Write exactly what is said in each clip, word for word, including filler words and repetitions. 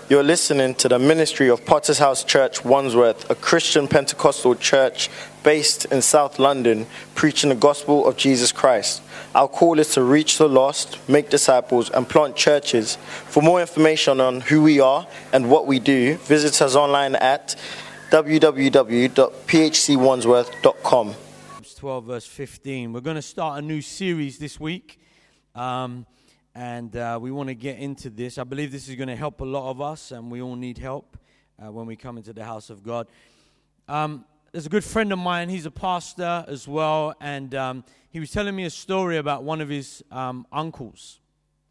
You're listening to the ministry of Potter's House Church, Wandsworth, a Christian Pentecostal church based in South London, preaching the gospel of Jesus Christ. Our call is to reach the lost, make disciples, and plant churches. For more information on who we are and what we do, visit us online at w w w dot p h c wandsworth dot com. twelve verse fifteen. We're going to start a new series this week. Um... And uh, we want to get into this. I believe this is going to help a lot of us, and we all need help uh, when we come into the house of God. Um, there's a good friend of mine. He's a pastor as well, and um, he was telling me a story about one of his um, uncles.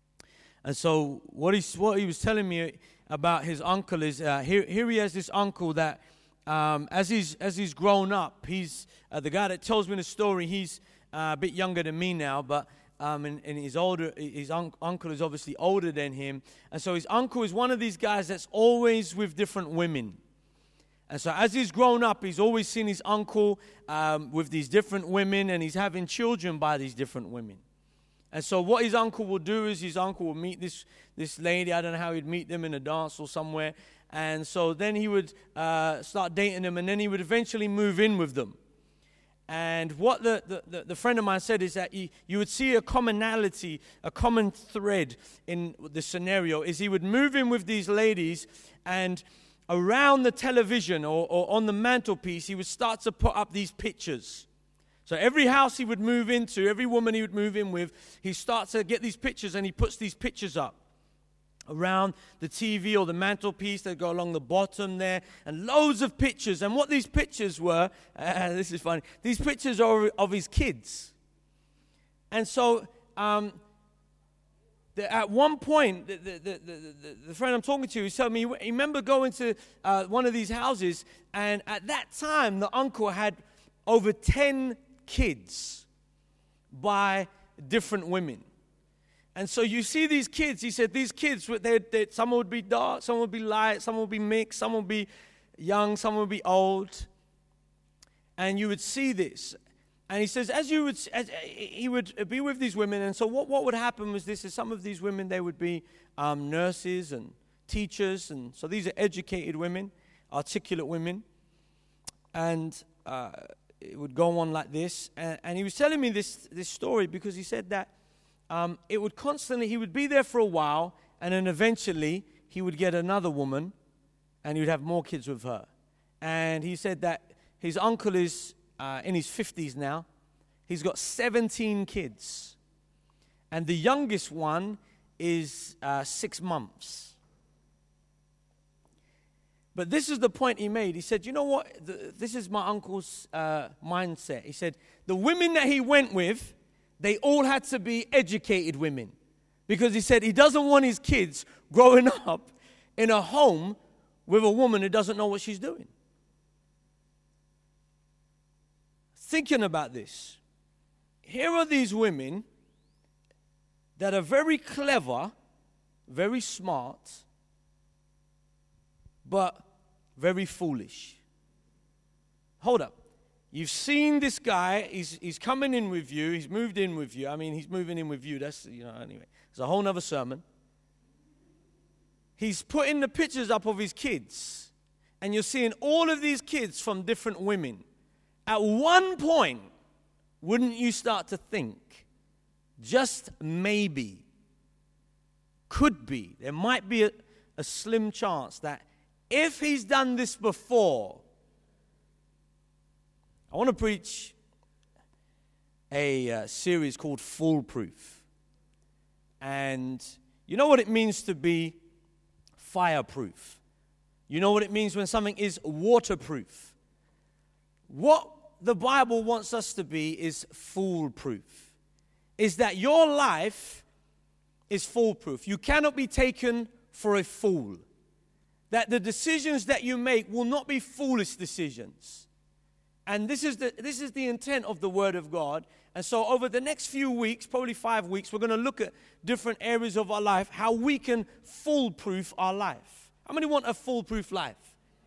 And so what he, what he was telling me about his uncle is, uh, here, here he has this uncle that um, as he's as he's grown up, he's uh, the guy that tells me the story. He's uh, a bit younger than me now, but Um, and, and his older, his un- uncle is obviously older than him, and so his uncle is one of these guys that's always with different women. And so as he's grown up, he's always seen his uncle um, with these different women, and he's having children by these different women. And so what his uncle will do is his uncle will meet this this lady. I don't know how he'd meet them in a dance or somewhere, and so then he would uh, start dating them, and then he would eventually move in with them. And what the, the, the friend of mine said is that he, you would see a commonality, a common thread in the scenario, is he would move in with these ladies, and around the television or, or on the mantelpiece, he would start to put up these pictures. So every house he would move into, every woman he would move in with, he starts to get these pictures, and he puts these pictures up around the T V or the mantelpiece that go along the bottom there, and loads of pictures. And what these pictures were, uh, this is funny, these pictures are of his kids. And so um, the, at one point, the, the, the, the, the friend I'm talking to, he told me, he remember going to uh, one of these houses, and at that time, the uncle had over ten kids by different women. And so you see these kids, he said, these kids, they, they, some would be dark, some would be light, some would be mixed, some would be young, some would be old. And you would see this. And he says, as you would, as he would be with these women, and so what, what would happen was this, is some of these women, they would be um, nurses and teachers, and so these are educated women, articulate women. And uh, it would go on like this. And, and he was telling me this, this story because he said that Um, it would constantly, he would be there for a while, and then eventually he would get another woman, and he would have more kids with her. And he said that his uncle is uh, in his fifties now. He's got seventeen kids. And the youngest one is uh, six months. But this is the point he made. He said, you know what, the, this is my uncle's uh, mindset. He said, the women that he went with, they all had to be educated women, because he said he doesn't want his kids growing up in a home with a woman who doesn't know what she's doing. Thinking about this, here are these women that are very clever, very smart, but very foolish. Hold up. You've seen this guy, he's he's coming in with you, he's moved in with you. I mean, he's moving in with you, that's, you know, anyway. It's a whole nother sermon. He's putting the pictures up of his kids, and you're seeing all of these kids from different women. At one point, wouldn't you start to think, just maybe, could be, there might be a, a slim chance that if he's done this before, I want to preach a uh, series called Foolproof. And you know what it means to be fireproof. You know what it means when something is waterproof. What the Bible wants us to be is foolproof. Is that your life is foolproof. You cannot be taken for a fool. That the decisions that you make will not be foolish decisions. And this is the this is the intent of the Word of God. And so over the next few weeks, probably five weeks, we're going to look at different areas of our life, how we can foolproof our life. How many want a foolproof life?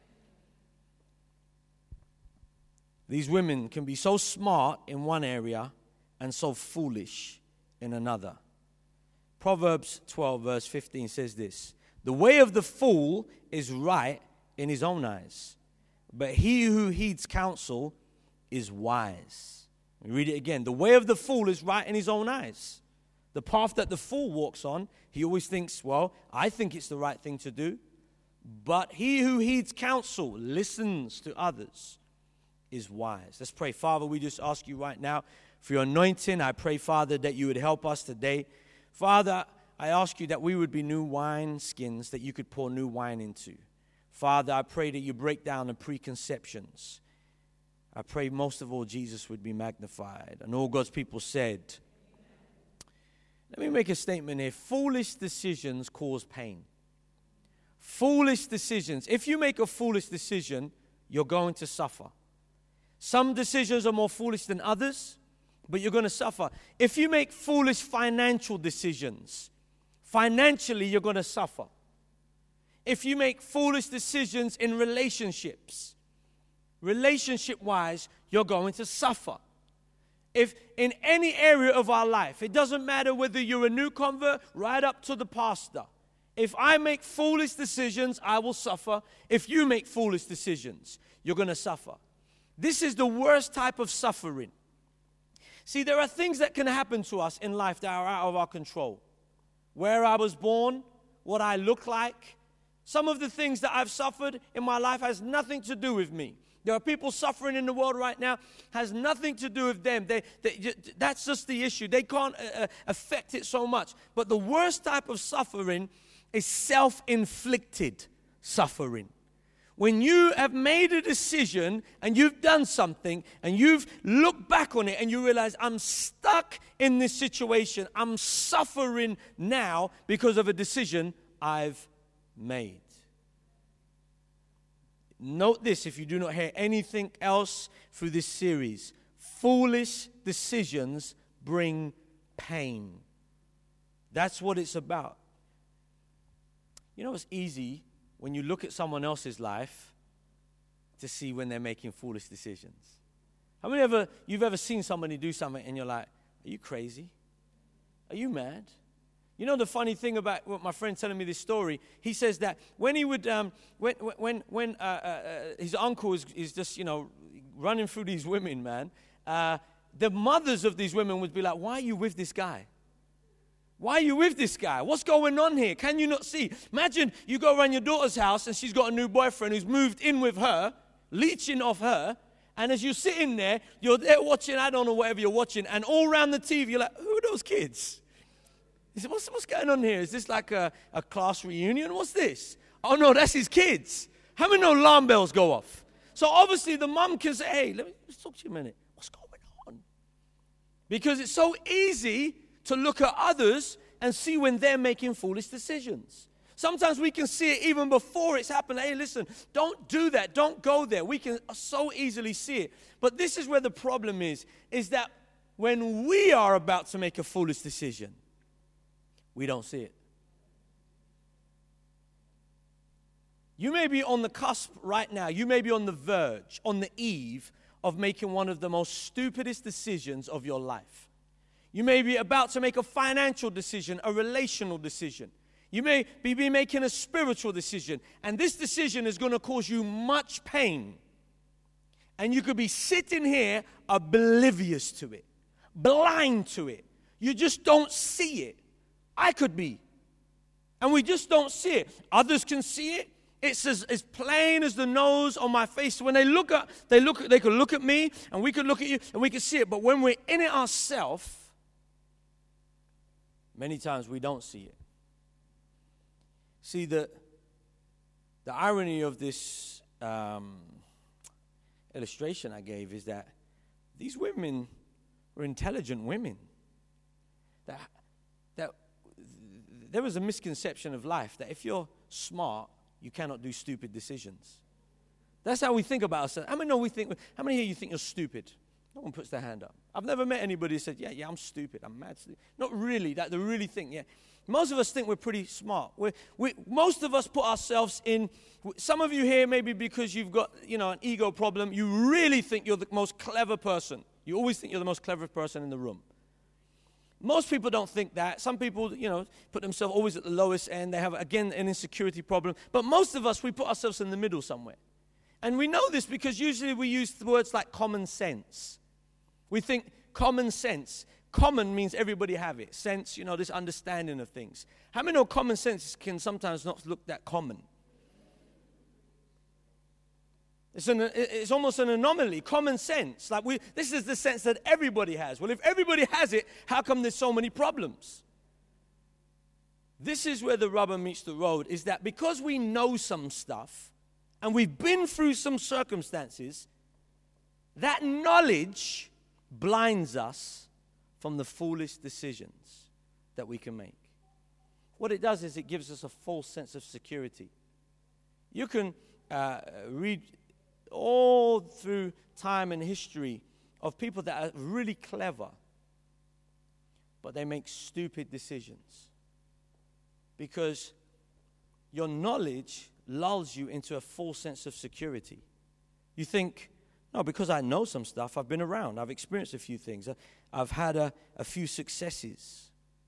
These women can be so smart in one area and so foolish in another. Proverbs twelve verse fifteen says this: The way of the fool is right in his own eyes, but he who heeds counsel is wise. Let me read it again. The way of the fool is right in his own eyes. The path that the fool walks on, he always thinks, well, I think it's the right thing to do. But he who heeds counsel, listens to others, is wise. Let's pray. Father, we just ask you right now for your anointing. I pray, Father, that you would help us today. Father, I ask you that we would be new wine skins that you could pour new wine into. Father, I pray that you break down the preconceptions. I pray most of all Jesus would be magnified. And all God's people said, let me make a statement here. Foolish decisions cause pain. Foolish decisions. If you make a foolish decision, you're going to suffer. Some decisions are more foolish than others, but you're going to suffer. If you make foolish financial decisions, financially you're going to suffer. If you make foolish decisions in relationships, relationship-wise, you're going to suffer. If in any area of our life, it doesn't matter whether you're a new convert right up to the pastor. If I make foolish decisions, I will suffer. If you make foolish decisions, you're going to suffer. This is the worst type of suffering. See, there are things that can happen to us in life that are out of our control. Where I was born, what I look like. Some of the things that I've suffered in my life has nothing to do with me. There are people suffering in the world right now, has nothing to do with them. They, they, that's just the issue. They can't uh, affect it so much. But the worst type of suffering is self-inflicted suffering. When you have made a decision and you've done something and you've looked back on it and you realize, I'm stuck in this situation. I'm suffering now because of a decision I've made. Note this if you do not hear anything else through this series. Foolish decisions bring pain. That's what it's about. You know, it's easy when you look at someone else's life to see when they're making foolish decisions. How many ever you've ever seen somebody do something and you're like, are you crazy? Are you mad? You know the funny thing about what my friend telling me this story, he says that when he would, um, when when when uh, uh, his uncle is, is just, you know, running through these women, man, uh, the mothers of these women would be like, why are you with this guy? Why are you with this guy? What's going on here? Can you not see? Imagine you go around your daughter's house and she's got a new boyfriend who's moved in with her, leeching off her, and as you're sitting there, you're there watching, I don't know, whatever you're watching, and all around the T V, you're like, who are those kids? He said, what's, what's going on here? Is this like a, a class reunion? What's this? Oh, no, that's his kids. How many know alarm bells go off? So obviously the mom can say, hey, let me just talk to you a minute. What's going on? Because it's so easy to look at others and see when they're making foolish decisions. Sometimes we can see it even before it's happened. Hey, listen, don't do that. Don't go there. We can so easily see it. But this is where the problem is, is that when we are about to make a foolish decision, we don't see it. You may be on the cusp right now. You may be on the verge, on the eve of making one of the most stupidest decisions of your life. You may be about to make a financial decision, a relational decision. You may be making a spiritual decision. And this decision is going to cause you much pain. And you could be sitting here oblivious to it, blind to it. You just don't see it. I could be. And we just don't see it. Others can see it. It's as, as plain as the nose on my face. When they look at, they look, they could look at me, and we could look at you, and we could see it. But when we're in it ourselves, many times we don't see it. See, the the irony of this um, illustration I gave is that these women were intelligent women. That that there was a misconception of life that if you're smart, you cannot do stupid decisions. That's how we think about ourselves. How many know we think? How many here you think you're stupid? No one puts their hand up. I've never met anybody who said, yeah, yeah, I'm stupid. I'm mad stupid. Not really. That they really think, yeah. Most of us think we're pretty smart. We're, we, most of us put ourselves in, some of you here maybe because you've got, you know, an ego problem, you really think you're the most clever person. You always think you're the most clever person in the room. Most people don't think that. Some people, you know, put themselves always at the lowest end. They have, again, an insecurity problem. But most of us, we put ourselves in the middle somewhere. And we know this because usually we use words like common sense. We think common sense. Common means everybody have it. Sense, you know, this understanding of things. How many know common sense can sometimes not look that common? It's, an, it's almost an anomaly, common sense. Like we, this is the sense that everybody has. Well, if everybody has it, how come there's so many problems? This is where the rubber meets the road, is that because we know some stuff and we've been through some circumstances, that knowledge blinds us from the foolish decisions that we can make. What it does is it gives us a false sense of security. You can uh, read all through time and history of people that are really clever, but they make stupid decisions because your knowledge lulls you into a false sense of security. You think, no, because I know some stuff, I've been around, I've experienced a few things, I've had a, a few successes.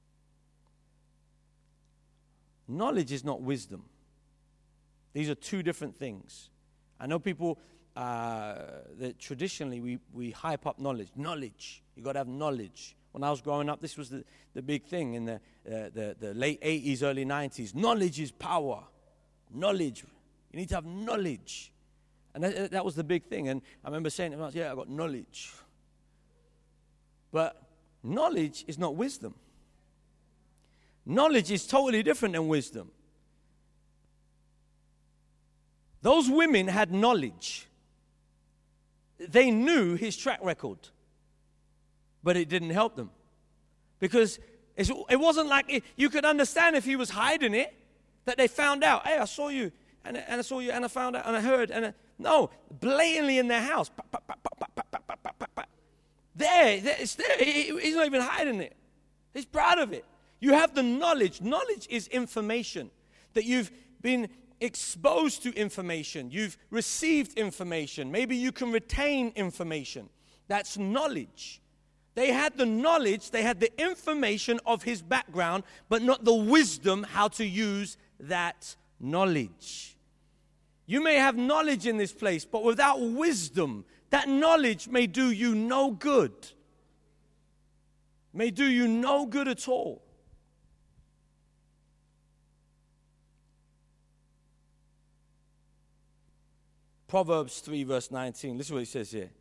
Knowledge is not wisdom. These are two different things. I know people uh, that traditionally we, we hype up knowledge. Knowledge. You got to have knowledge. When I was growing up, this was the, the big thing in the, uh, the the late eighties, early nineties. Knowledge is power. Knowledge. You need to have knowledge. And that, that was the big thing. And I remember saying, yeah, I got knowledge. But knowledge is not wisdom. Knowledge is totally different than wisdom. Those women had knowledge. They knew his track record. But it didn't help them. Because it's, it wasn't like it, you could understand if he was hiding it, that they found out, hey, I saw you, and, and I saw you, and I found out, and I heard. and I, No, blatantly in their house. Pa, pa, pa, pa, pa, pa, pa, pa, pa, pa. There, there, it's there. He, he's not even hiding it. He's proud of it. You have the knowledge. Knowledge is information. That you've been exposed to information. You've received information. Maybe you can retain information. That's knowledge. They had the knowledge, they had the information of his background, but not the wisdom how to use that knowledge. You may have knowledge in this place, but without wisdom, that knowledge may do you no good. May do you no good at all. Proverbs three, verse nineteen. Listen to what it says here.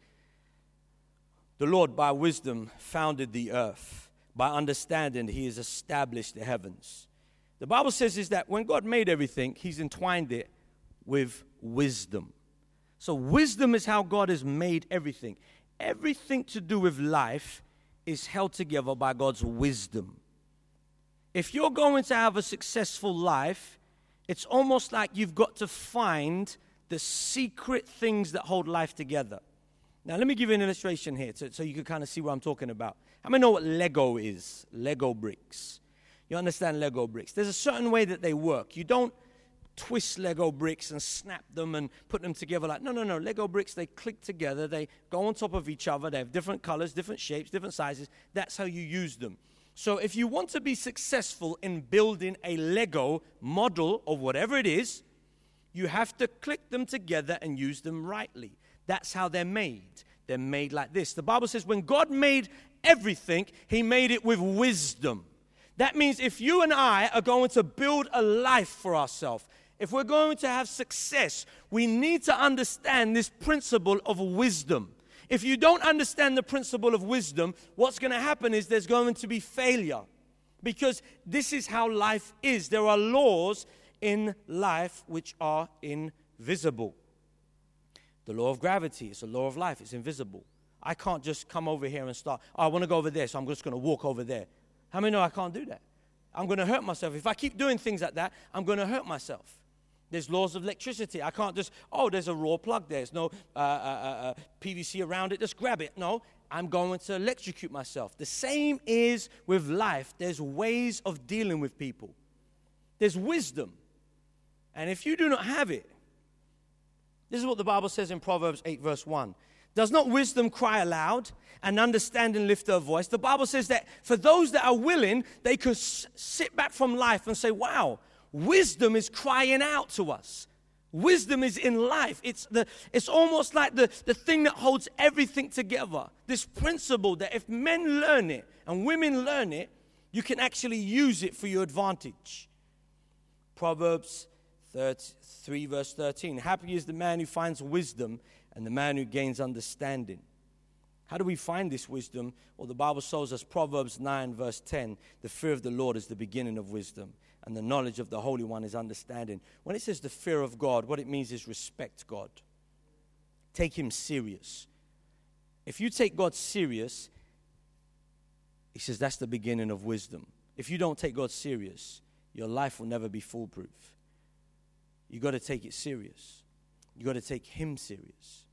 The Lord by wisdom founded the earth. By understanding, he has established the heavens. The Bible says is that when God made everything, he's entwined it with wisdom. So wisdom is how God has made everything. Everything to do with life is held together by God's wisdom. If you're going to have a successful life, it's almost like you've got to find the secret things that hold life together. Now, let me give you an illustration here so, so you can kind of see what I'm talking about. How many know what Lego is? Lego bricks. You understand Lego bricks. There's a certain way that they work. You don't twist Lego bricks and snap them and put them together like, no, no, no. Lego bricks, they click together. They go on top of each other. They have different colors, different shapes, different sizes. That's how you use them. So if you want to be successful in building a Lego model of whatever it is, you have to click them together and use them rightly. That's how they're made. They're made like this. The Bible says when God made everything, he made it with wisdom. That means if you and I are going to build a life for ourselves, if we're going to have success, we need to understand this principle of wisdom. If you don't understand the principle of wisdom, what's going to happen is there's going to be failure. Because this is how life is. There are laws in life which are invisible. The law of gravity is a law of life. It's invisible. I can't just come over here and start, oh, I want to go over there, so I'm just going to walk over there. How many know I can't do that? I'm going to hurt myself. If I keep doing things like that, I'm going to hurt myself. There's laws of electricity. I can't just, oh, there's a raw plug there. There's no uh, uh, uh, P V C around it. Just grab it. No, I'm going to electrocute myself. The same is with life. There's ways of dealing with people. There's wisdom. And if you do not have it, this is what the Bible says in Proverbs eight, verse one. Does not wisdom cry aloud and understanding lift her voice? The Bible says that for those that are willing, they could s- sit back from life and say, wow, wisdom is crying out to us. Wisdom is in life. It's the. It's almost like the, the thing that holds everything together. This principle that if men learn it and women learn it, you can actually use it for your advantage. Proverbs three verse thirteen. Happy is the man who finds wisdom and the man who gains understanding. How do we find this wisdom? Well, the Bible shows us Proverbs nine verse ten. The fear of the Lord is the beginning of wisdom, and the knowledge of the Holy One is understanding. When it says the fear of God, what it means is respect God. Take him serious. If you take God serious, he says that's the beginning of wisdom. If you don't take God serious, your life will never be foolproof. You got to take it serious. You got to take him serious.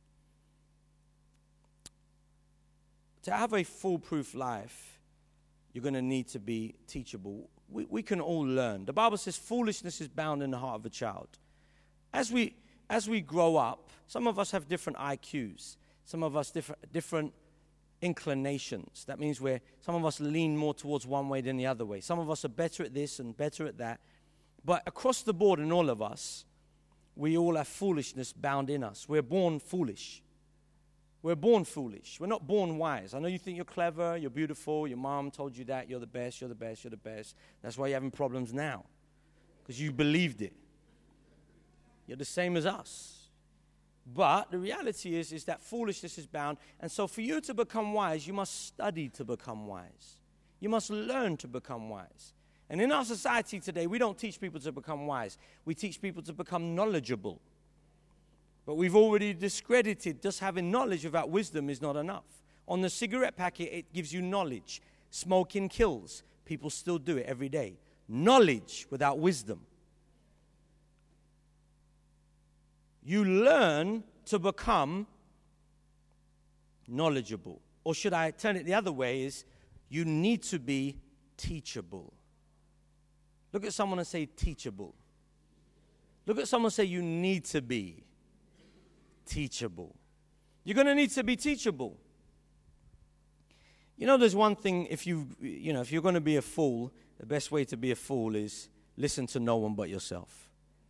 To have a foolproof life, you're going to need to be teachable. We, we can all learn. The Bible says foolishness is bound in the heart of a child. As we as we grow up, some of us have different I Qs. Some of us different different inclinations. That means where some of us lean more towards one way than the other way. Some of us are better at this and better at that. But across the board in all of us, we all have foolishness bound in us. We're born foolish. We're born foolish. We're not born wise. I know you think you're clever, you're beautiful, your mom told you that, you're the best, you're the best, you're the best. That's why you're having problems now, because you believed it. You're the same as us. But the reality is, is that foolishness is bound. And so for you to become wise, you must study to become wise. You must learn to become wise. And in our society today, we don't teach people to become wise. We teach people to become knowledgeable. But we've already discredited just having knowledge without wisdom is not enough. On the cigarette packet, it gives you knowledge. Smoking kills. People still do it every day. Knowledge without wisdom. You learn to become knowledgeable. Or should I turn it the other way, is you need to be teachable. Look at someone and say teachable. Look at someone and say you need to be teachable. You're going to need to be teachable. You know, there's one thing, if you you know, if you're going to be a fool, the best way to be a fool is listen to no one but yourself.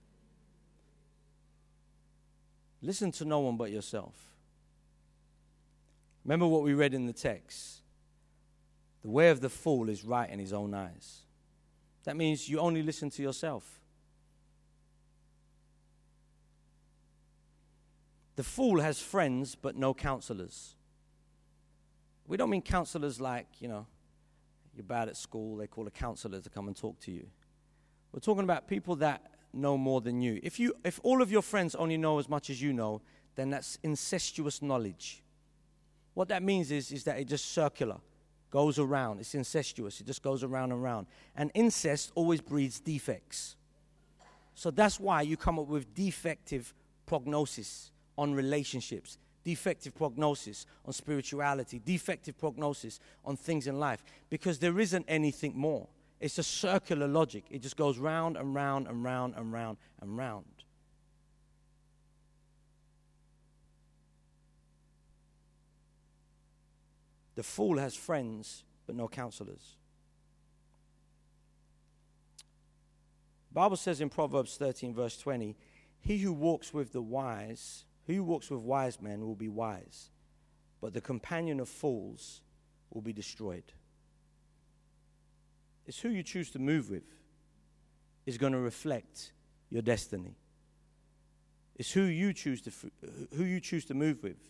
Listen to no one but yourself. Remember what we read in the text. The way of the fool is right in his own eyes. That means you only listen to yourself. The fool has friends but no counselors. We don't mean counselors like, you know, you're bad at school, they call a counselor to come and talk to you. We're talking about people that know more than you. If you, if all of your friends only know as much as you know, then that's incestuous knowledge. What that means is, is that it just circular, goes around. It's incestuous. It just goes around and around. And incest always breeds defects. So that's why you come up with defective prognosis on relationships, defective prognosis on spirituality, defective prognosis on things in life, because there isn't anything more. It's a circular logic. It just goes round and round and round and round and round. The fool has friends, but no counselors. The Bible says in Proverbs thirteen, verse twenty, he who walks with the wise, he who walks with wise men will be wise, but the companion of fools will be destroyed. It's who you choose to move with is going to reflect your destiny. It's who you choose to who you choose to move with.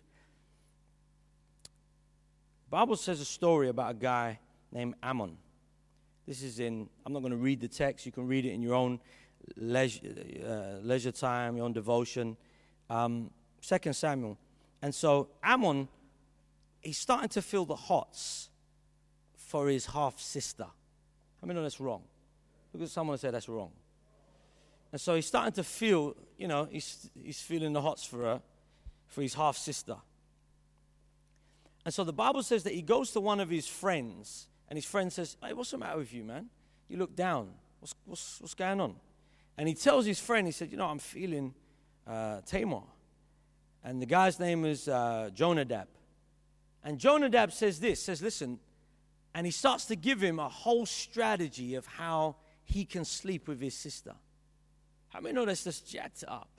The Bible says a story about a guy named Ammon. This is in, I'm not going to read the text. You can read it in your own leisure, uh, leisure time, your own devotion. Um, Second Samuel. And so Ammon, he's starting to feel the hots for his half-sister. I mean, no, that's wrong. Look at someone and say that's wrong. And so he's starting to feel, you know, he's he's feeling the hots for her, for his half-sister. And so the Bible says that he goes to one of his friends, and his friend says, hey, what's the matter with you, man? You look down. What's what's what's going on? And he tells his friend, he said, you know, I'm feeling uh, Tamar. And the guy's name is uh, Jonadab. And Jonadab says this, says, listen, and he starts to give him a whole strategy of how he can sleep with his sister. How many know that's just jacked up?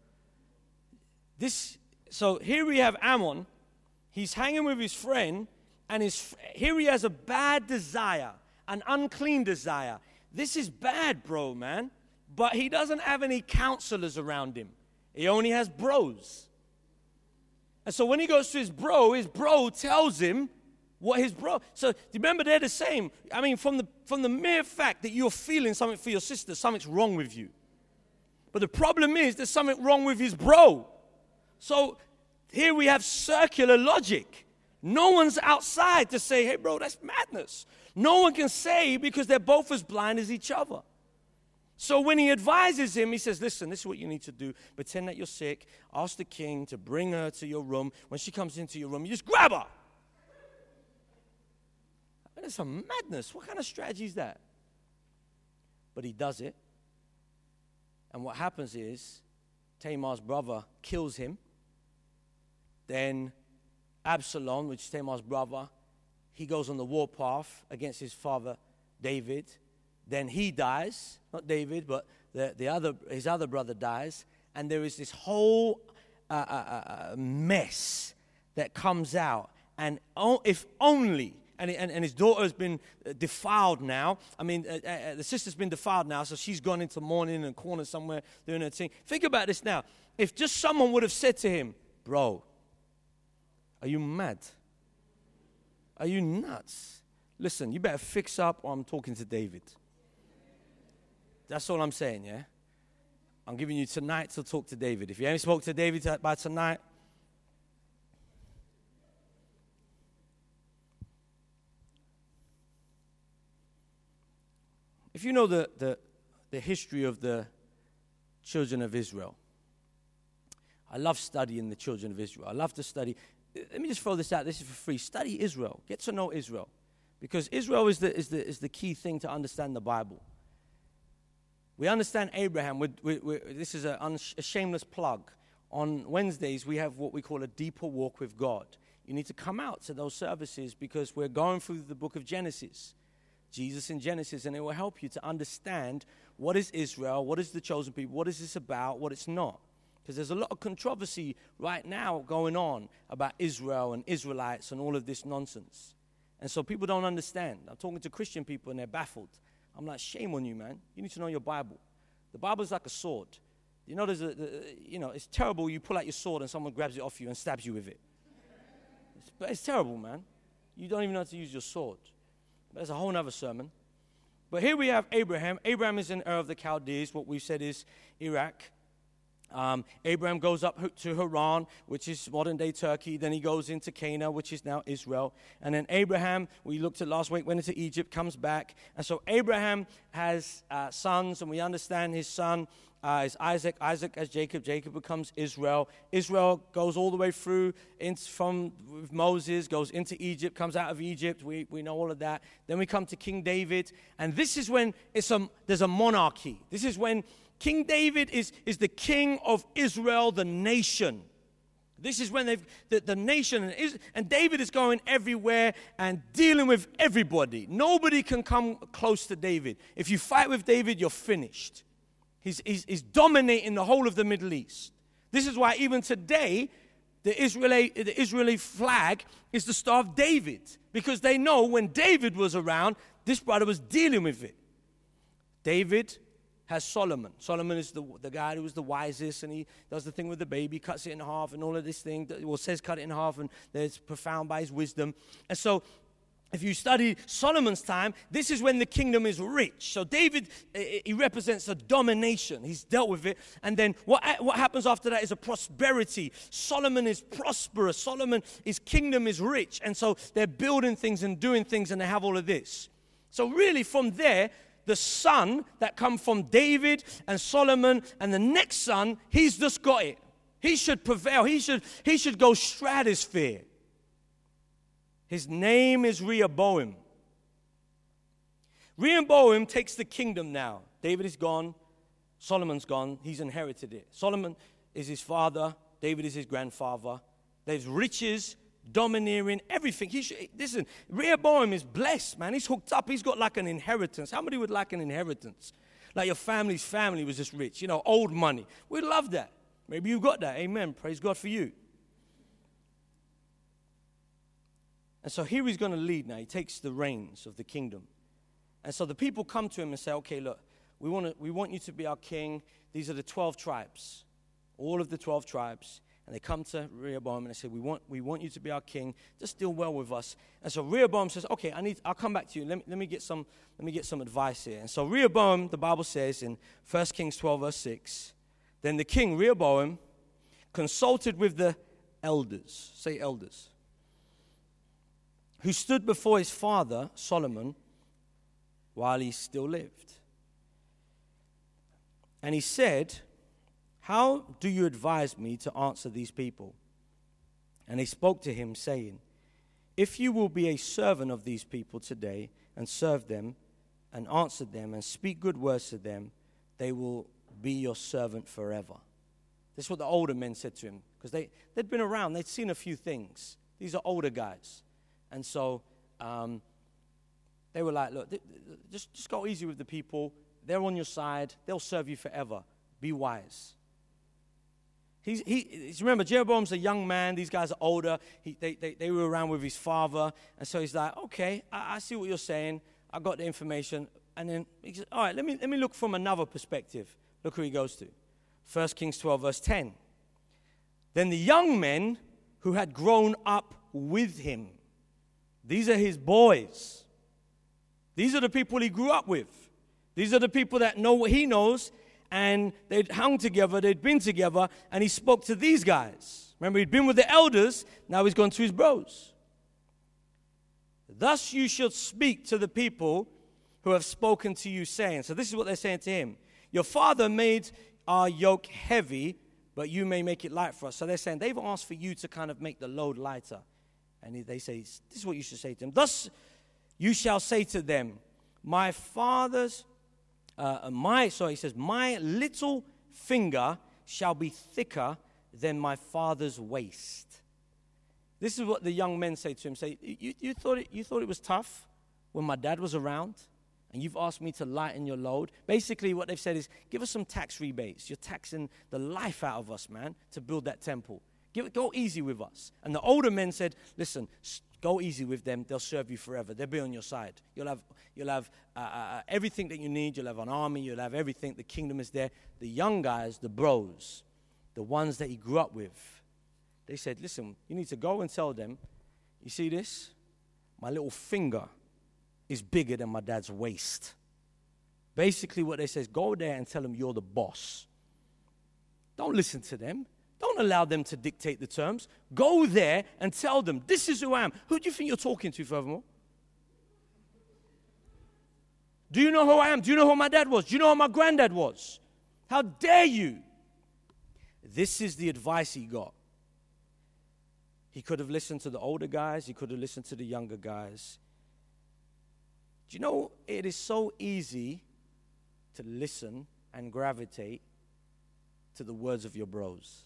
This, so here we have Ammon. He's hanging with his friend, and his, here he has a bad desire, an unclean desire. This is bad, bro, man. But he doesn't have any counselors around him. He only has bros. And so when he goes to his bro, his bro tells him what his bro. So remember, they're the same. I mean, from the from the mere fact that you're feeling something for your sister, something's wrong with you. But the problem is there's something wrong with his bro. So here we have circular logic. No one's outside to say, hey, bro, that's madness. No one can say because they're both as blind as each other. So when he advises him, he says, listen, this is what you need to do. Pretend that you're sick. Ask the king to bring her to your room. When she comes into your room, you just grab her. That's some madness. What kind of strategy is that? But he does it. And what happens is Tamar's brother kills him. Then Absalom, which is Tamar's brother, he goes on the warpath against his father David. Then he dies, not David, but the, the other his other brother dies. And there is this whole uh, uh, uh, mess that comes out. And o- if only, and, and, and his daughter has been defiled now. I mean, uh, uh, the sister's been defiled now, so she's gone into mourning in a corner somewhere doing her thing. Think about this now. If just someone would have said to him, bro, are you mad? Are you nuts? Listen, you better fix up or I'm talking to David. That's all I'm saying, yeah? I'm giving you tonight to talk to David. If you haven't spoke to David by tonight, if you know the, the, the history of the children of Israel, I love studying the children of Israel. I love to study. Let me just throw this out. This is for free. Study Israel. Get to know Israel. Because Israel is the, is the, is the key thing to understand the Bible. We understand Abraham. We're, we're, we're, this is a, unsh- a shameless plug. On Wednesdays, we have what we call a deeper walk with God. You need to come out to those services because we're going through the book of Genesis. Jesus in Genesis, and it will help you to understand what is Israel, what is the chosen people, what is this about, what it's not. Because there's a lot of controversy right now going on about Israel and Israelites and all of this nonsense. And so people don't understand. I'm talking to Christian people and they're baffled. I'm like, shame on you, man. You need to know your Bible. The Bible is like a sword. You know, there's a, the, you know, it's terrible you pull out your sword and someone grabs it off you and stabs you with it. It's, but it's terrible, man. You don't even know how to use your sword. That's a whole other sermon. But here we have Abraham. Abraham is in Ur of the Chaldees. What we said is Iraq. Um, Abraham goes up to Haran, which is modern-day Turkey. Then he goes into Canaan, which is now Israel. And then Abraham, we looked at last week, went into Egypt, comes back. And so Abraham has uh, sons, and we understand his son uh, is Isaac. Isaac as Jacob. Jacob becomes Israel. Israel goes all the way through into, from with Moses, goes into Egypt, comes out of Egypt. We we know all of that. Then we come to King David. And this is when it's a, there's a monarchy. This is when King David is, is the king of Israel, the nation. This is when they've, the, the nation, and, is, and David is going everywhere and dealing with everybody. Nobody can come close to David. If you fight with David, you're finished. He's, he's, he's dominating the whole of the Middle East. This is why even today, the Israeli, the Israeli flag is the Star of David. Because they know when David was around, this brother was dealing with it. David has Solomon. Solomon is the the guy who was the wisest, and he does the thing with the baby, cuts it in half, and all of this thing. Well, says cut it in half, and it's profound by his wisdom. And so, if you study Solomon's time, this is when the kingdom is rich. So David, he represents a domination. He's dealt with it. And then what, what happens after that is a prosperity. Solomon is prosperous. Solomon, his kingdom is rich. And so they're building things and doing things, and they have all of this. So really from there, the son that come from David and Solomon and the next son, he's just got it. He should prevail. He should, he should go stratosphere. His name is Rehoboam. Rehoboam takes the kingdom now. David is gone. Solomon's gone. He's inherited it. Solomon is his father. David is his grandfather. There's riches, domineering, everything. He should, listen, Rehoboam is blessed, man. He's hooked up. He's got like an inheritance. How many would like an inheritance? Like your family's family was just rich, you know, old money. We'd love that. Maybe you got that. Amen. Praise God for you. And so here he's going to lead now. He takes the reins of the kingdom. And so the people come to him and say, okay, look, we want to, we want you to be our king. These are the twelve tribes, all of the twelve tribes. And they come to Rehoboam and they say, we want, we want you to be our king. Just deal well with us. And so Rehoboam says, okay, I need, I'll come back to you. Let me, let me get some, let me get some advice here. And so Rehoboam, the Bible says in First Kings twelve, verse six, then the king, Rehoboam, consulted with the elders, say elders, who stood before his father, Solomon, while he still lived. And he said, how do you advise me to answer these people? And they spoke to him, saying, if you will be a servant of these people today, and serve them, and answer them, and speak good words to them, they will be your servant forever. This is what the older men said to him, because they, they'd been around, they'd seen a few things. These are older guys. And so um, they were like, look, th- th- just, just go easy with the people. They're on your side. They'll serve you forever. Be wise. He's, he, he's, remember, Jeroboam's a young man. These guys are older. He, they, they, they were around with his father. And so he's like, okay, I, I see what you're saying. I got the information. And then he said, all right, let me, let me look from another perspective. Look who he goes to. First Kings twelve, verse ten. Then the young men who had grown up with him. These are his boys. These are the people he grew up with. These are the people that know what he knows, and they'd hung together, they'd been together, and he spoke to these guys. Remember, he'd been with the elders, now he's gone to his bros. Thus you shall speak to the people who have spoken to you, saying, so this is what they're saying to him, your father made our yoke heavy, but you may make it light for us. So they're saying, they've asked for you to kind of make the load lighter. And they say, this is what you should say to them. Thus you shall say to them, my father's, uh, my, sorry, he says, my little finger shall be thicker than my father's waist. This is what the young men say to him. Say, you, you, thought, it, you thought it was tough when my dad was around, and you've asked me to lighten your load? Basically, what they've said is, give us some tax rebates. You're taxing the life out of us, man, to build that temple. Give, go easy with us. And the older men said, listen, go easy with them. They'll serve you forever. They'll be on your side. You'll have, you'll have uh, uh, everything that you need. You'll have an army. You'll have everything. The kingdom is there. The young guys, the bros, the ones that he grew up with, they said, listen, you need to go and tell them, you see this? My little finger is bigger than my dad's waist. Basically what they say is, go there and tell them you're the boss. Don't listen to them. Don't allow them to dictate the terms. Go there and tell them, this is who I am. Who do you think you're talking to, furthermore? Do you know who I am? Do you know who my dad was? Do you know who my granddad was? How dare you? This is the advice he got. He could have listened to the older guys. He could have listened to the younger guys. Do you know, it is so easy to listen and gravitate to the words of your bros.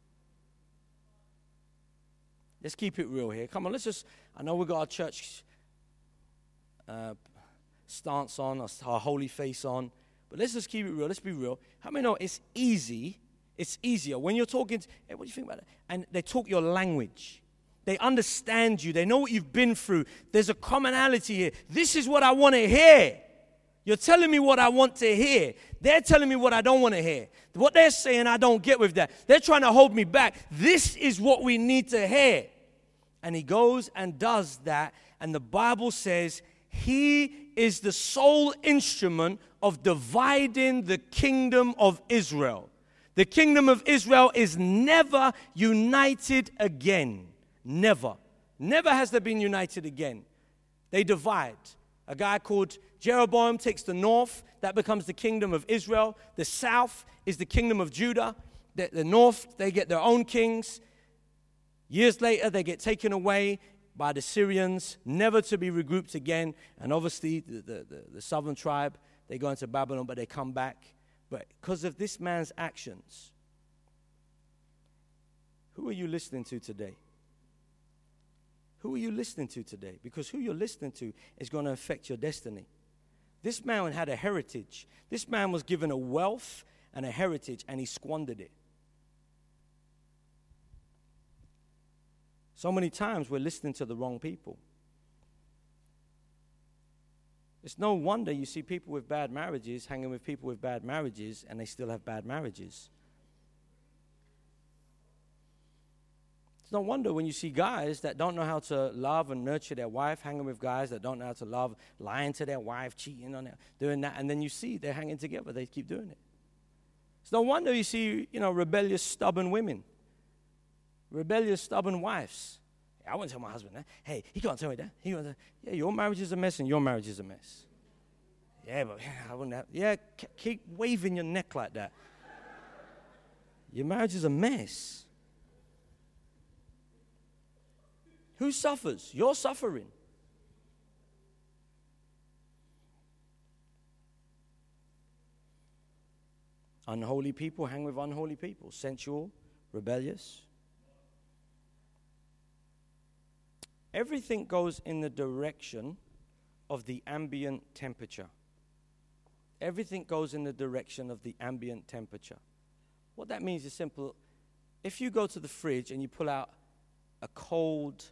Let's keep it real here. Come on, let's just, I know we've got our church uh, stance on, our, our holy face on, but let's just keep it real. Let's be real. How many know it's easy, it's easier when you're talking, to, hey, what do you think about it? And they talk your language. They understand you. They know what you've been through. There's a commonality here. This is what I want to hear. You're telling me what I want to hear. They're telling me what I don't want to hear. What they're saying, I don't get with that. They're trying to hold me back. This is what we need to hear. And he goes and does that. And the Bible says he is the sole instrument of dividing the kingdom of Israel. The kingdom of Israel is never united again. Never. Never has they been united again. They divide. A guy called Jeroboam takes the north. That becomes the kingdom of Israel. The south is the kingdom of Judah. The, the north, they get their own kings. Years later, they get taken away by the Syrians, never to be regrouped again. And obviously, the, the, the, the southern tribe, they go into Babylon, but they come back. But because of this man's actions, Who are you listening to today? Who are you listening to today? Because who you're listening to is going to affect your destiny. This man had a heritage. This man was given a wealth and a heritage, and he squandered it. So many times we're listening to the wrong people. It's no wonder you see people with bad marriages hanging with people with bad marriages, and they still have bad marriages. It's no wonder when you see guys that don't know how to love and nurture their wife hanging with guys that don't know how to love, lying to their wife, cheating on them, doing that, and then you see they're hanging together. They keep doing it. It's no wonder you see, you know, rebellious, stubborn women. Rebellious, stubborn wives. I wouldn't tell my husband that. Hey, he can't tell me that. He can't tell, yeah, your marriage is a mess and your marriage is a mess. Yeah, but I wouldn't have. Yeah, c- keep waving your neck like that. Your marriage is a mess. Who suffers? You're suffering. Unholy people hang with unholy people. Sensual, rebellious. Everything goes in the direction of the ambient temperature. Everything goes in the direction of the ambient temperature. What that means is simple. If you go to the fridge and you pull out a cold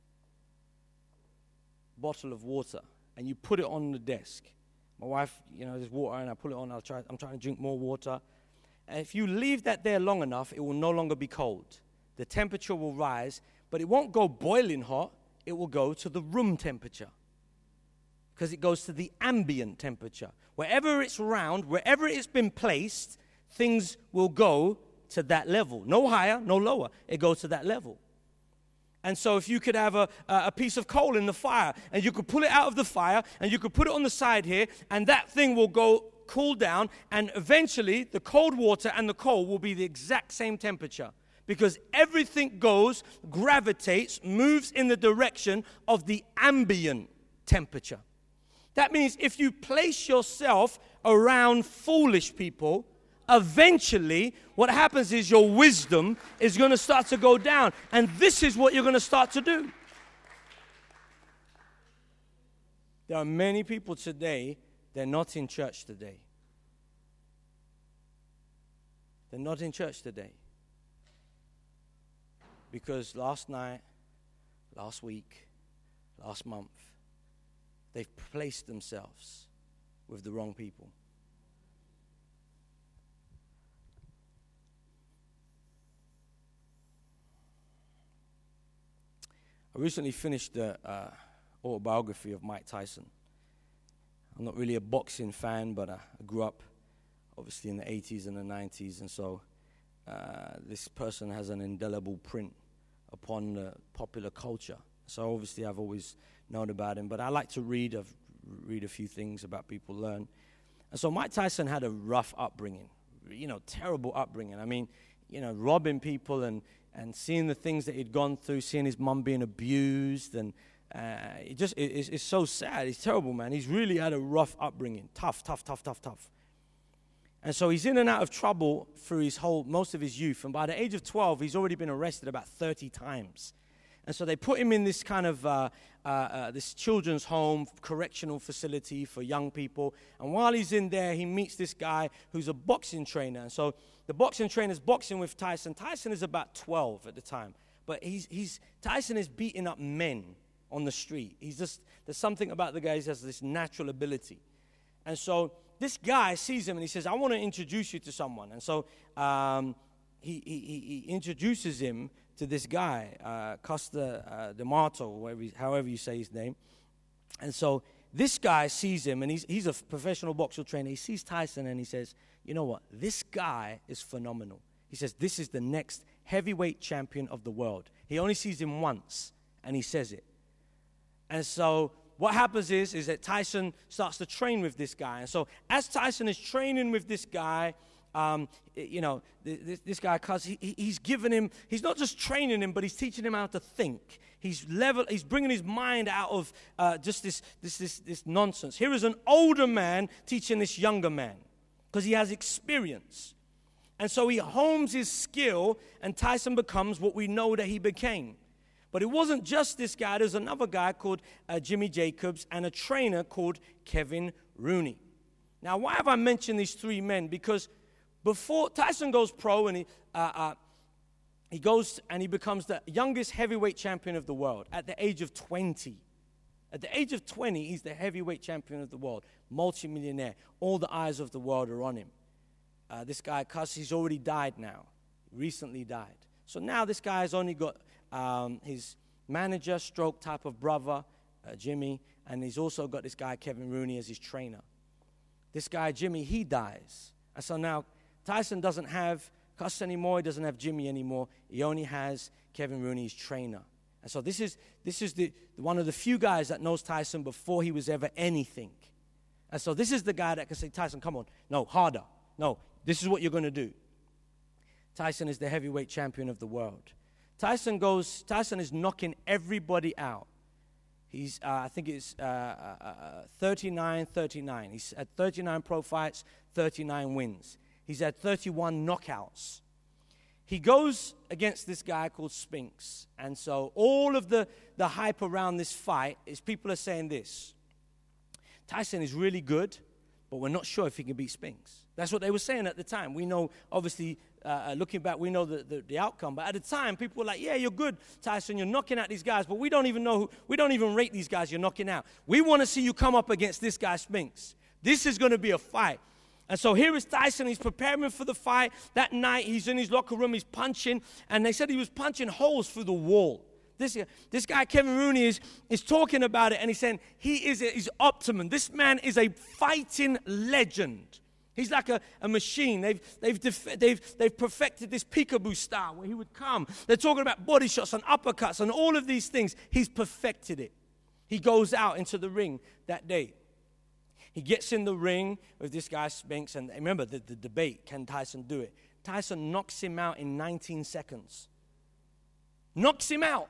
bottle of water and you put it on the desk, my wife, you know, there's water and I pull it on, I'll try, I'm trying to drink more water. And if you leave that there long enough, it will no longer be cold. The temperature will rise, but it won't go boiling hot. It will go to the room temperature because it goes to the ambient temperature. Wherever it's round, wherever it's been placed, things will go to that level. No higher, no lower. It goes to that level. And so if you could have a, a piece of coal in the fire and you could pull it out of the fire and you could put it on the side here and that thing will go cool down and eventually the cold water and the coal will be the exact same temperature. Because everything goes, gravitates, moves in the direction of the ambient temperature. That means if you place yourself around foolish people, eventually what happens is your wisdom is going to start to go down. And this is what you're going to start to do. There are many people today, they're not in church today. They're not in church today. Because last night, last week, last month, they've placed themselves with the wrong people. I recently finished the uh, autobiography of Mike Tyson. I'm not really a boxing fan, but I grew up obviously in the eighties and the nineties, and so uh, this person has an indelible print upon the popular culture. So obviously I've always known about him, but I like to read, I've read a few things about people, learn. And so Mike Tyson had a rough upbringing, you know, terrible upbringing. I mean, you know, robbing people and, and seeing the things that he'd gone through, seeing his mum being abused, and uh, it just, it, it's, it's so sad. He's terrible, man. He's really had a rough upbringing, tough, tough, tough, tough, tough. And so he's in and out of trouble through his whole, most of his youth. And by the age of twelve, he's already been arrested about thirty times. And so they put him in this kind of, uh, uh, uh, this children's home, correctional facility for young people. And while he's in there, he meets this guy who's a boxing trainer. And so the boxing trainer's boxing with Tyson. Tyson is about twelve at the time. But he's, he's Tyson is beating up men on the street. He's just, there's something about the guy, he has this natural ability. And so this guy sees him and he says, I want to introduce you to someone. And so um, he, he, he introduces him to this guy, uh, Costa uh, D'Amato, whatever, however you say his name. And so this guy sees him, and he's, he's a professional boxer trainer. He sees Tyson and he says, you know what, this guy is phenomenal. He says, this is the next heavyweight champion of the world. He only sees him once, and he says it. And so what happens is, is that Tyson starts to train with this guy. And so as Tyson is training with this guy, um, you know, this, this guy, cause he, he's giving him, he's not just training him, but he's teaching him how to think. He's level, he's bringing his mind out of uh, just this, this, this, this nonsense. Here is an older man teaching this younger man because he has experience. And so he hones his skill, and Tyson becomes what we know that he became. But it wasn't just this guy. There's another guy called uh, Jimmy Jacobs and a trainer called Kevin Rooney. Now, why have I mentioned these three men? Because before Tyson goes pro and he, uh, uh, he goes and he becomes the youngest heavyweight champion of the world at the age of twenty. At the age of twenty, he's the heavyweight champion of the world, multimillionaire. All the eyes of the world are on him. Uh, this guy, cuz he's already died now, recently died. So now this guy has only got um, his manager, stroke type of brother, uh, Jimmy, and he's also got this guy, Kevin Rooney, as his trainer. This guy, Jimmy, he dies. And so now Tyson doesn't have Cus anymore, he doesn't have Jimmy anymore. He only has Kevin Rooney, his trainer. And so this is this is the one of the few guys that knows Tyson before he was ever anything. And so this is the guy that can say, Tyson, come on. No, harder. No, this is what you're going to do. Tyson is the heavyweight champion of the world. Tyson goes, Tyson is knocking everybody out. He's, uh, I think it's uh, uh, thirty-nine thirty-nine. He's had thirty-nine pro fights, thirty-nine wins. He's had thirty-one knockouts. He goes against this guy called Spinks. And so all of the, the hype around this fight is people are saying this. Tyson is really good, but we're not sure if he can beat Spinks. That's what they were saying at the time. We know, obviously, uh, looking back, we know the, the, the outcome. But at the time, people were like, yeah, you're good, Tyson. You're knocking out these guys, but we don't even know who, we don't even rate these guys you're knocking out. We want to see you come up against this guy, Spinks. This is going to be a fight. And so here is Tyson. He's preparing for the fight. That night, he's in his locker room. He's punching. And they said he was punching holes through the wall. This, this guy, Kevin Rooney, is, is talking about it. And he's saying he is his optimum. This man is a fighting legend. He's like a, a machine. They've, they've, def- they've, they've perfected this peekaboo style where he would come. They're talking about body shots and uppercuts and all of these things. He's perfected it. He goes out into the ring that day. He gets in the ring with this guy Spinks, and remember the, the debate, can Tyson do it? Tyson knocks him out in nineteen seconds. Knocks him out.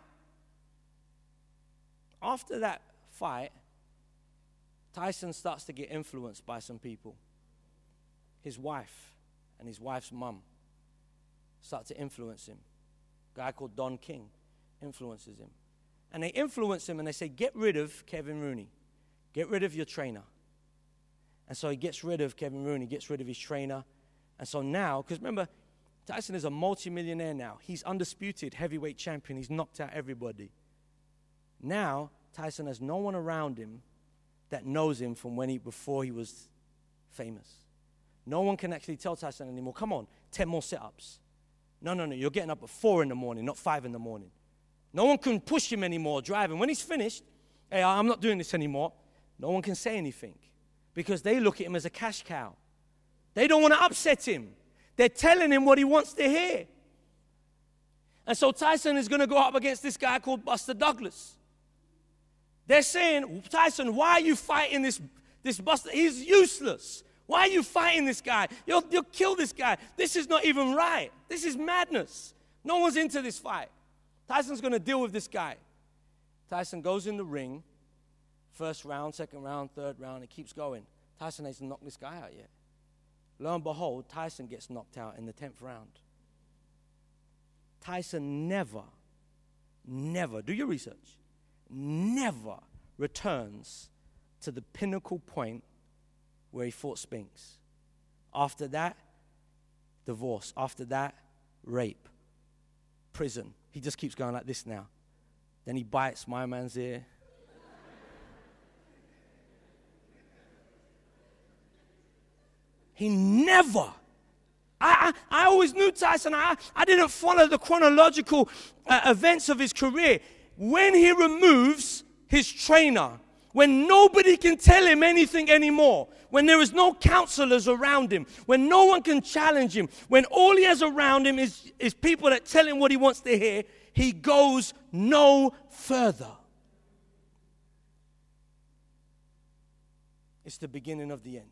After that fight, Tyson starts to get influenced by some people. His wife and his wife's mum start to influence him. A guy called Don King influences him. And they influence him and they say, get rid of Kevin Rooney. Get rid of your trainer. And so he gets rid of Kevin Rooney, gets rid of his trainer. And so now, because remember, Tyson is a multimillionaire now. He's undisputed heavyweight champion. He's knocked out everybody. Now, Tyson has no one around him that knows him from when he before he was famous. No one can actually tell Tyson anymore, come on, ten more sit-ups. No, no, no, you're getting up at four in the morning, not five in the morning. No one can push him anymore, drive him. When he's finished, hey, I'm not doing this anymore. No one can say anything because they look at him as a cash cow. They don't want to upset him. They're telling him what he wants to hear. And so Tyson is going to go up against this guy called Buster Douglas. They're saying, Tyson, why are you fighting this, this Buster? He's useless. Why are you fighting this guy? You'll, you'll kill this guy. This is not even right. This is madness. No one's into this fight. Tyson's going to deal with this guy. Tyson goes in the ring. First round, second round, third round. It keeps going. Tyson hasn't knocked this guy out yet. Lo and behold, Tyson gets knocked out in the tenth round. Tyson never, never, do your research, never returns to the pinnacle point where he fought Spinks. After that, divorce. After that, rape. Prison. He just keeps going like this now. Then he bites my man's ear. He never, I, I, I always knew Tyson, I, I didn't follow the chronological uh, events of his career. When he removes his trainer, when nobody can tell him anything anymore, when there is no counselors around him, when no one can challenge him, when all he has around him is, is people that tell him what he wants to hear, he goes no further. It's the beginning of the end.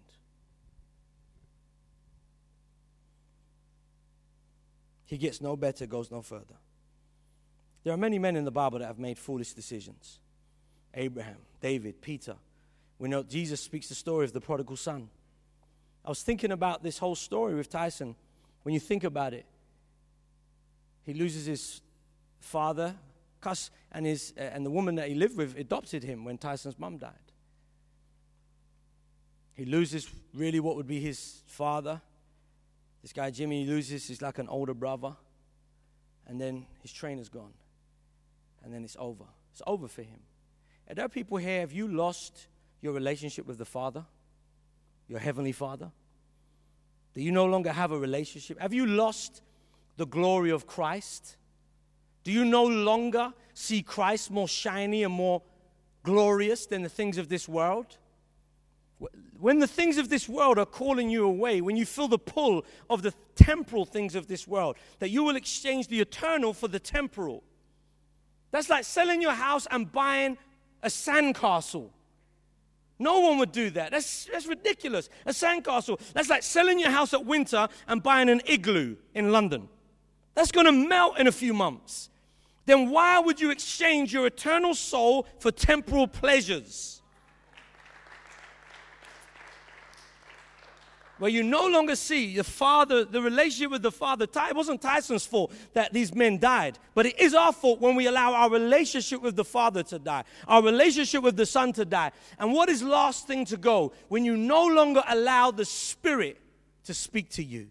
He gets no better, goes no further. There are many men in the Bible that have made foolish decisions. Abraham, David, Peter. We know Jesus speaks the story of the prodigal son. I was thinking about this whole story with Tyson When you think about it, he loses his father, Cus, and his uh, and the woman that he lived with adopted him when Tyson's mum died. He loses really what would be his father. This guy Jimmy, he loses, he's like an older brother. And then his trainer's gone. And then it's over. It's over for him. And there are people here, have you lost your relationship with the Father? Your Heavenly Father? Do you no longer have a relationship? Have you lost the glory of Christ? Do you no longer see Christ more shiny and more glorious than the things of this world? When the things of this world are calling you away, when you feel the pull of the temporal things of this world, that you will exchange the eternal for the temporal. That's like selling your house and buying a sandcastle. No one would do that. That's, that's ridiculous. A sandcastle. That's like selling your house at winter and buying an igloo in London. That's going to melt in a few months. Then why would you exchange your eternal soul for temporal pleasures? Where you no longer see the Father, the relationship with the Father. It wasn't Tyson's fault that these men died, but it is our fault when we allow our relationship with the Father to die, our relationship with the Son to die. And what is last thing to go? When you no longer allow the Spirit to speak to you.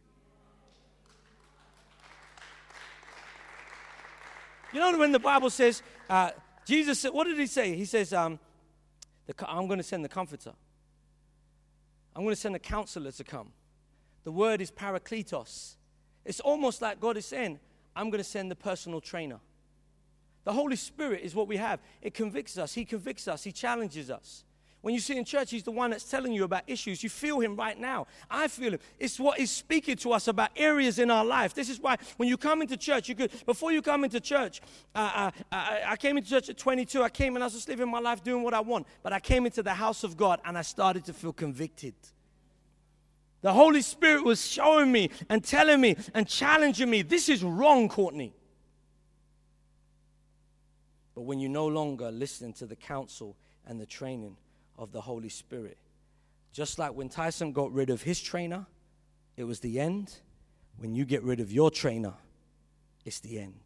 You know when the Bible says, uh, Jesus said, what did he say? He says, um, the, I'm going to send the Comforter. I'm going to send a counselor to come. The word is parakletos. It's almost like God is saying, I'm going to send the personal trainer. The Holy Spirit is what we have. It convicts us. He convicts us. He challenges us. When you see in church, he's the one that's telling you about issues. You feel him right now. I feel him. It's what he's speaking to us about areas in our life. This is why when you come into church, you could, before you come into church, uh, uh, I, I came into church at twenty-two. I came and I was just living my life doing what I want. But I came into the house of God and I started to feel convicted. The Holy Spirit was showing me and telling me and challenging me, this is wrong, Courtney. But when you no longer listen to the counsel and the training of the Holy Spirit, just like when Tyson got rid of his trainer, it was the end. When you get rid of your trainer, it's the end.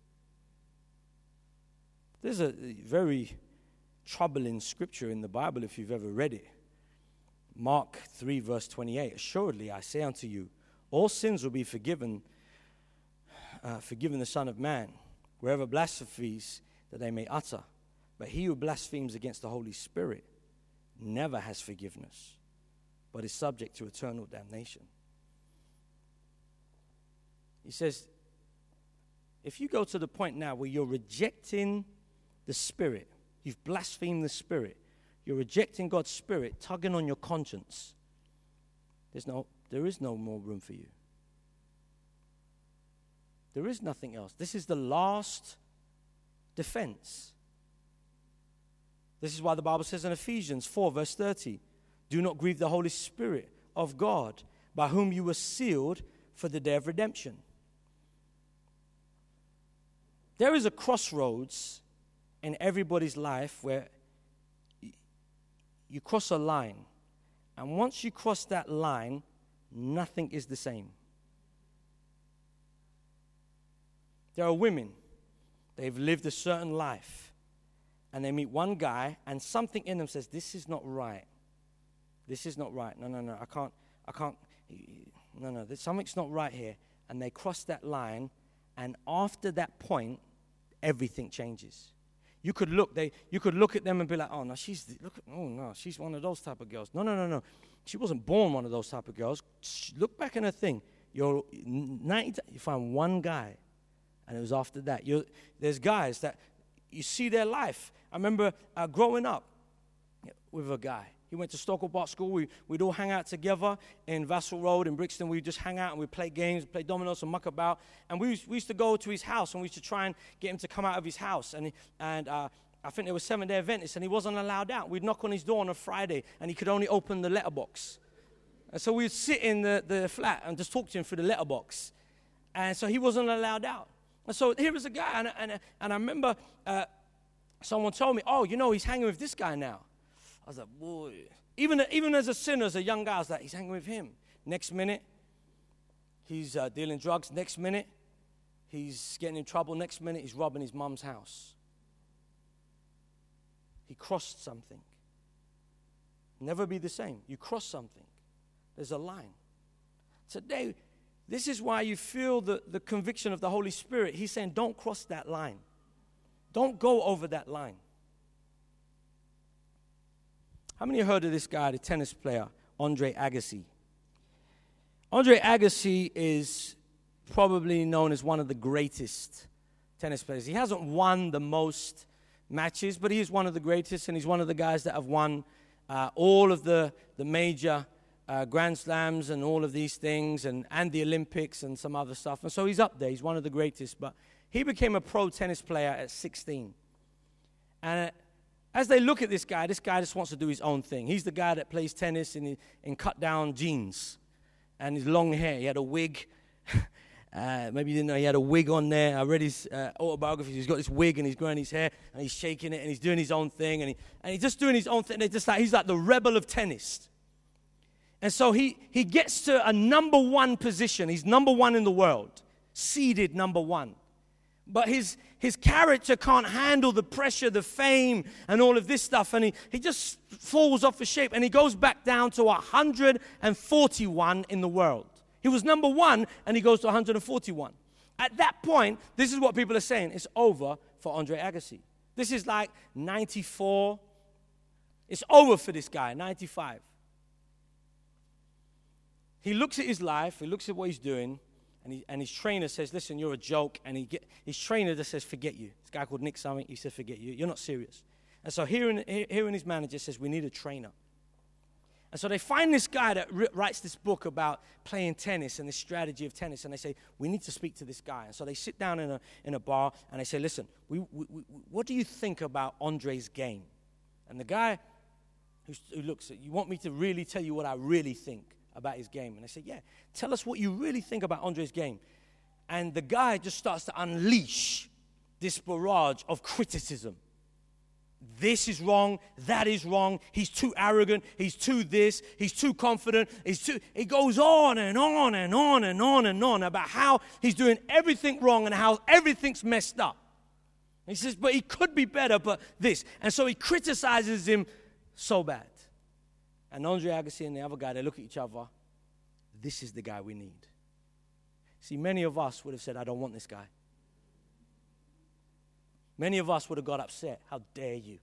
There's a very troubling scripture in the Bible if you've ever read it. Mark three, verse twenty-eight. Assuredly, I say unto you, all sins will be forgiven, uh, forgiven the Son of Man, wherever blasphemies that they may utter. But he who blasphemes against the Holy Spirit never has forgiveness, but is subject to eternal damnation. He says, if you go to the point now where you're rejecting the Spirit, you've blasphemed the Spirit, you're rejecting God's Spirit, tugging on your conscience, there's no, there is no more room for you. There is nothing else. This is the last defense. This is why the Bible says in Ephesians four, verse thirty, do not grieve the Holy Spirit of God, by whom you were sealed for the day of redemption. There is a crossroads in everybody's life where you cross a line, and once you cross that line, nothing is the same. There are women, they've lived a certain life, and they meet one guy, and something in them says, this is not right. This is not right. No, no, no, I can't, I can't, no, no, something's not right here. And they cross that line, and after that point, everything changes. You could look, they, you could look at them and be like, oh, no, she's, look, oh, no, she's one of those type of girls. No, no, no, no. She wasn't born one of those type of girls. Look back in her thing. You're ninety, you find one guy, and it was after that. You're, there's guys that you see their life. I remember uh, growing up with a guy. He went to Stockwell Park School. We, we'd all hang out together in Vassal Road in Brixton. We'd just hang out and we'd play games, play dominoes and muck about. And we, we used to go to his house, and we used to try and get him to come out of his house. And, and uh, I think there was seven-day Adventist, and he wasn't allowed out. We'd knock on his door on a Friday, and he could only open the letterbox. And so we'd sit in the, the flat and just talk to him through the letterbox. And so he wasn't allowed out. And so here was a guy, and, and, and I remember uh, someone told me, oh, you know, he's hanging with this guy now. I was like, boy. Even, even as a sinner, as a young guy, I was like, he's hanging with him. Next minute, he's uh, dealing drugs. Next minute, he's getting in trouble. Next minute, he's robbing his mum's house. He crossed something. Never be the same. You cross something. There's a line. Today, this is why you feel the, the conviction of the Holy Spirit. He's saying, don't cross that line. Don't go over that line. How many have heard of this guy, the tennis player, Andre Agassi? Andre Agassi is probably known as one of the greatest tennis players. He hasn't won the most matches, but he is one of the greatest, and he's one of the guys that have won uh, all of the, the major uh, Grand Slams and all of these things, and, and the Olympics and some other stuff. And so he's up there. He's one of the greatest. But he became a pro tennis player at sixteen. And uh, as they look at this guy, this guy just wants to do his own thing. He's the guy that plays tennis in, in cut-down jeans and his long hair. He had a wig. Uh, maybe you didn't know he had a wig on there. I read his uh, autobiography. He's got this wig and he's growing his hair and he's shaking it and he's doing his own thing and, he, and he's just doing his own thing. They're just like, he's like the rebel of tennis. And so he, he gets to a number one position. He's number one in the world, seeded number one. But his his character can't handle the pressure, the fame, and all of this stuff. And he, he just falls off his shape and he goes back down to one hundred forty-one in the world. He was number one, and he goes to one hundred forty-one. At that point, this is what people are saying. It's over for Andre Agassi. This is like ninety-four. It's over for this guy, ninety-five. He looks at his life. He looks at what he's doing, and, he, and his trainer says, listen, you're a joke. And he get, his trainer just says, forget you. This guy called Nick Summit, he says, forget you. You're not serious. And so hearing, hearing his manager says, we need a trainer. And so they find this guy that r- writes this book about playing tennis and the strategy of tennis, and they say, we need to speak to this guy. And so they sit down in a in a bar, and they say, listen, we, we, we, what do you think about Andre's game? And the guy who, who looks at, you want me to really tell you what I really think about his game? And they say, yeah, tell us what you really think about Andre's game. And the guy just starts to unleash this barrage of criticism. This is wrong, that is wrong, he's too arrogant, he's too this, he's too confident, he's too, he goes on and on and on and on and on about how he's doing everything wrong and how everything's messed up. He says, but he could be better, but this. And so he criticizes him so bad. And Andre Agassi and the other guy, they look at each other, this is the guy we need. See, many of us would have said, I don't want this guy. Many of us would have got upset. How dare you?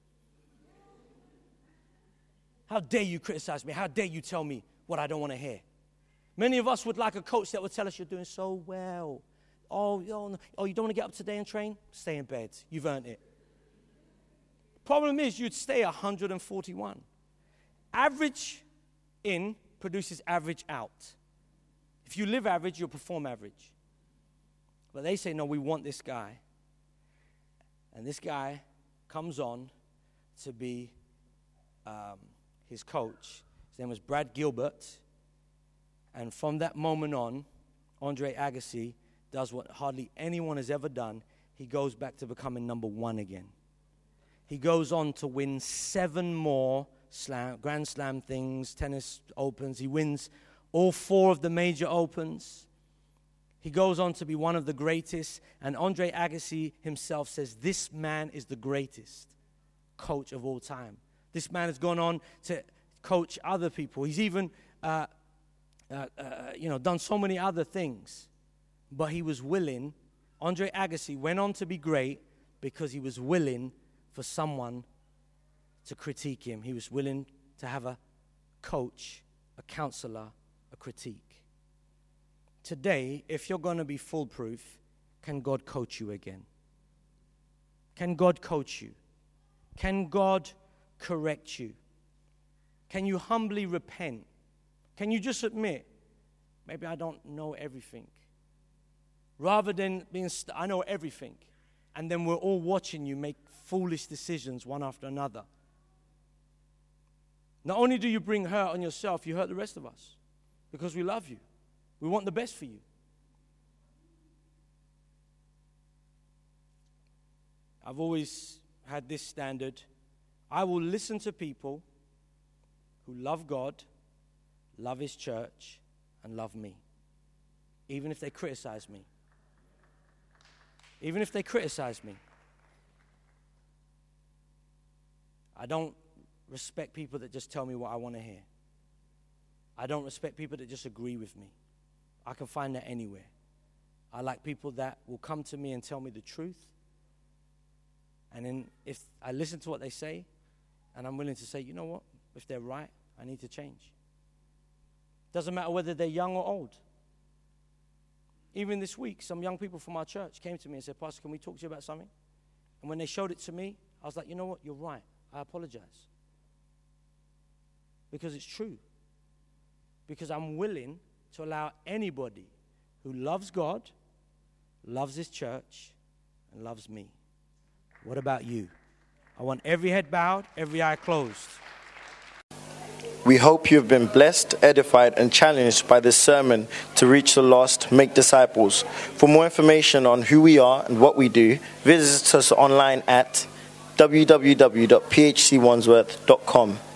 How dare you criticize me? How dare you tell me what I don't want to hear? Many of us would like a coach that would tell us you're doing so well. Oh, oh, oh you don't want to get up today and train? Stay in bed. You've earned it. Problem is, you'd stay one hundred forty-one. Average in produces average out. If you live average, you'll perform average. But they say, no, we want this guy. And this guy comes on to be um, his coach. His name was Brad Gilbert. And from that moment on, Andre Agassi does what hardly anyone has ever done. He goes back to becoming number one again. He goes on to win seven more slam, Grand Slam things, tennis opens. He wins all four of the major opens. He goes on to be one of the greatest, and Andre Agassi himself says, this man is the greatest coach of all time. This man has gone on to coach other people. He's even, uh, uh, uh, you know, done so many other things. But he was willing, Andre Agassi went on to be great because he was willing for someone to critique him. He was willing to have a coach, a counselor, a critique. Today, if you're going to be foolproof, can God coach you again? Can God coach you? Can God correct you? Can you humbly repent? Can you just admit, maybe I don't know everything? Rather than being, st- I know everything, and then we're all watching you make foolish decisions one after another. Not only do you bring hurt on yourself, you hurt the rest of us because we love you. We want the best for you. I've always had this standard. I will listen to people who love God, love His church, and love me. even if they criticize me. Even if they criticize me. I don't respect people that just tell me what I want to hear. I don't respect people that just agree with me. I can find that anywhere. I like people that will come to me and tell me the truth. And then if I listen to what they say, and I'm willing to say, you know what? If they're right, I need to change. Doesn't matter whether they're young or old. Even this week, some young people from our church came to me and said, Pastor, can we talk to you about something? And when they showed it to me, I was like, you know what? You're right. I apologize. Because it's true. Because I'm willing to allow anybody who loves God, loves His church, and loves me. What about you? I want every head bowed, every eye closed. We hope you've been blessed, edified, and challenged by this sermon to reach the lost, make disciples. For more information on who we are and what we do, visit us online at w w w dot p h c wandsworth dot com.